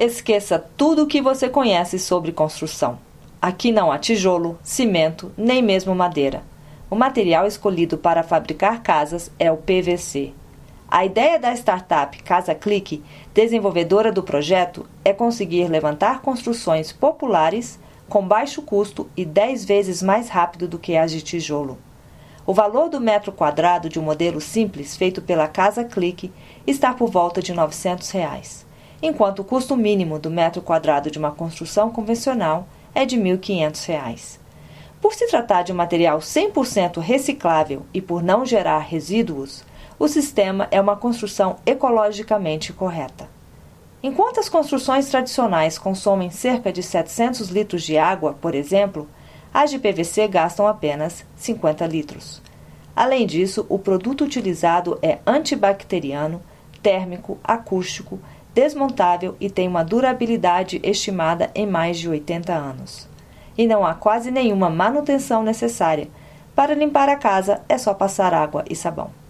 Esqueça tudo o que você conhece sobre construção. Aqui não há tijolo, cimento, nem mesmo madeira. O material escolhido para fabricar casas é o PVC. A ideia da startup Casa Clique, desenvolvedora do projeto, é conseguir levantar construções populares com baixo custo e 10 vezes mais rápido do que as de tijolo. O valor do metro quadrado de um modelo simples feito pela Casa Clique está por volta de R$ 900, enquanto o custo mínimo do metro quadrado de uma construção convencional é de R$ 1.500. Por se tratar de um material 100% reciclável e por não gerar resíduos, o sistema é uma construção ecologicamente correta. Enquanto as construções tradicionais consomem cerca de 700 litros de água, por exemplo, as de PVC gastam apenas 50 litros. Além disso, o produto utilizado é antibacteriano, térmico, acústico, desmontável e tem uma durabilidade estimada em mais de 80 anos. E não há quase nenhuma manutenção necessária. Para limpar a casa é só passar água e sabão.